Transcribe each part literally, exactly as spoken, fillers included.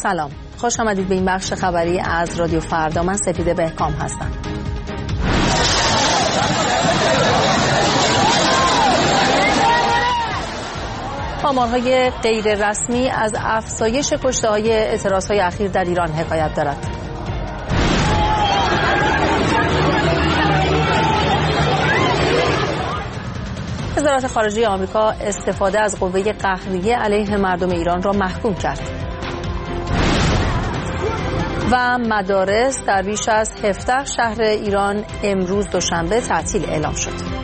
سلام، خوش آمدید به این بخش خبری از رادیو فردا. من سپیده بهکام هستم. آمارهای غیر رسمی از افزایش کشته‌های اعتراضهای اخیر در ایران حکایت دارد. وزارت خارجه آمریکا استفاده از قوه قهریه علیه مردم ایران را محکوم کرد. و مدارس در بیش از هفده شهر ایران امروز دوشنبه تعطیل اعلام شد.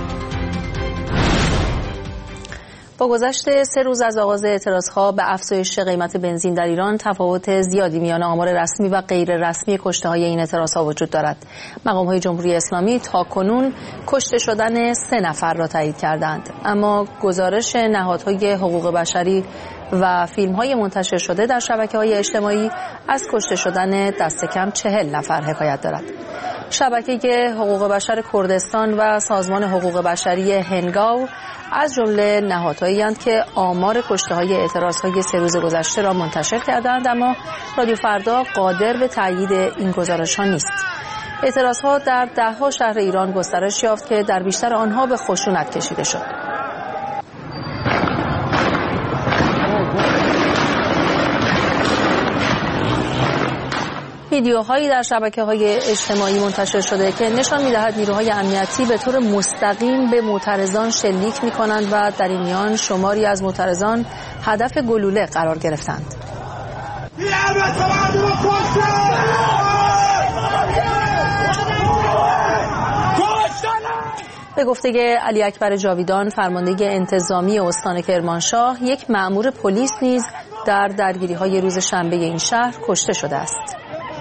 با گذشت سه روز از آغاز اعتراضها به افزایش قیمت بنزین در ایران، تفاوت زیادی میان آمار رسمی و غیر رسمی کشته‌های این اعتراضها وجود دارد. مقام‌های جمهوری اسلامی تاکنون کشته شدن سه نفر را تایید کردند، اما گزارش نهادهای حقوق بشری و فیلم‌های منتشر شده در شبکه‌های اجتماعی از کشته شدن دست کم چهل نفر حکایت دارد. شبکه حقوق بشر کردستان و سازمان حقوق بشری هنگاو از جمله نهادهایی اند که آمار کشته‌های اعتراضهای سه روز گذشته را منتشر کردند، اما رادیو فردا قادر به تایید این گزارش‌ها نیست. اعتراضها در ده‌ها شهر ایران گسترش یافت که در بیشتر آنها به خشونت کشیده شد. ویدیوهایی در شبکه‌های اجتماعی منتشر شده که نشان می‌دهد نیروهای امنیتی به طور مستقیم به معترضان شلیک می‌کنند و در این میان شماری از معترضان هدف گلوله قرار گرفتند. به گفته علی اکبر جاویدان، فرمانده انتظامی استان کرمانشاه، یک مأمور پلیس نیز در درگیری‌های روز شنبه این شهر کشته شده است.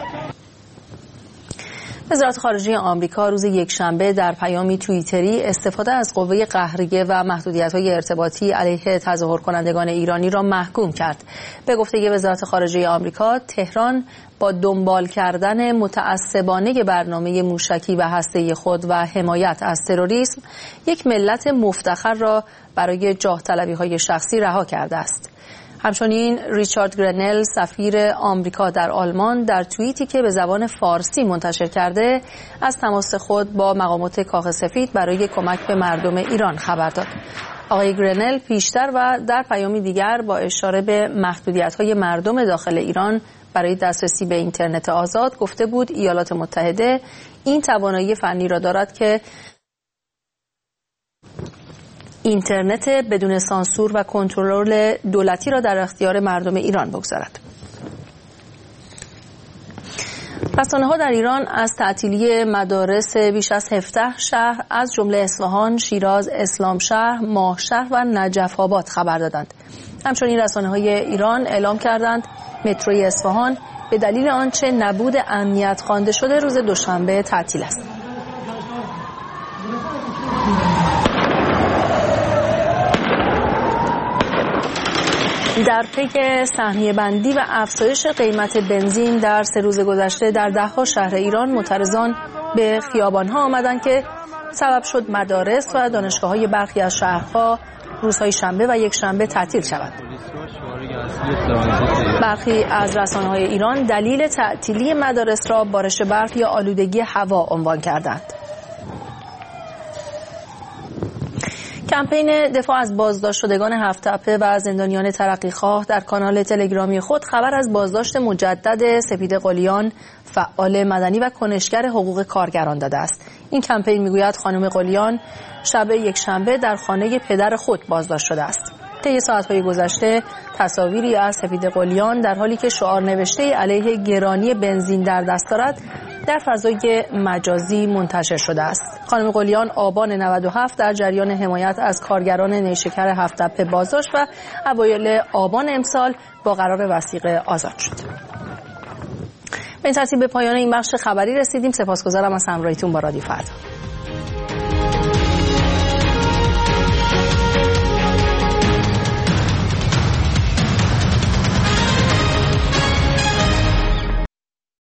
وزارت خارجه آمریکا روز یکشنبه در پیامی توییتری استفاده از قوه قهریه و محدودیت‌های ارتباطی علیه تظاهر کنندگان ایرانی را محکوم کرد. به گفته وزارت خارجه آمریکا، تهران با دنبال کردن متعصبانه برنامه موشکی و هسته‌ای خود و حمایت از تروریسم، یک ملت مفتخر را برای جاه طلبی‌های شخصی رها کرده است. همچنین ریچارد گرنل، سفیر آمریکا در آلمان، در توییتی که به زبان فارسی منتشر کرده از تماس خود با مقامات کاخ سفید برای کمک به مردم ایران خبر داد. آقای گرنل پیشتر و در پیامی دیگر با اشاره به محدودیت‌های مردم داخل ایران برای دسترسی به اینترنت آزاد گفته بود ایالات متحده این توانایی فنی را دارد که اینترنت بدون سانسور و کنترل دولتی را در اختیار مردم ایران بگذارد. رسانه‌ها در ایران از تعطیلی مدارس بیش از هفده شهر از جمله اصفهان، شیراز، اسلامشهر، ماهشهر و نجف آباد خبر دادند. همچنین رسانه‌های ایران اعلام کردند متروی اصفهان به دلیل آنچه نبود امنیت خوانده شده روز دوشنبه تعطیل است. در پی سهمیه بندی و افزایش قیمت بنزین در سه روز گذشته در ده‌ها شهر ایران معترضان به خیابان‌ها آمدند که سبب شد مدارس و دانشگاه‌های برخی از شهرها روزهای شنبه و یک شنبه تعطیل شوند. برخی از رسانه‌های ایران دلیل تعطیلی مدارس را بارش برف یا آلودگی هوا عنوان کردند. کمپین دفاع از بازداشت شدگان هفت‌تپه و زندانیان ترقیخواه در کانال تلگرامی خود خبر از بازداشت مجدد سپیده قلیان، فعال مدنی و کنشگر حقوق کارگران داده است. این کمپین میگوید خانم قلیان شب یکشنبه در خانه پدر خود بازداشت شده است. طی ساعت‌های گذشته تصاویری از سپیده قلیان در حالی که شعار نوشته علیه گرانی بنزین در دست دارد در فضای مجازی منتشر شده است. خانم قلیان آبان نود و هفت در جریان حمایت از کارگران نیشکر هفت‌تپه بازداشت و اوایل آبان امسال با قرار وثیقه آزاد شد. به این ترتیب به پایان این بخش خبری رسیدیم. سپاسگزارم از همراهیتون با رادیو فردا.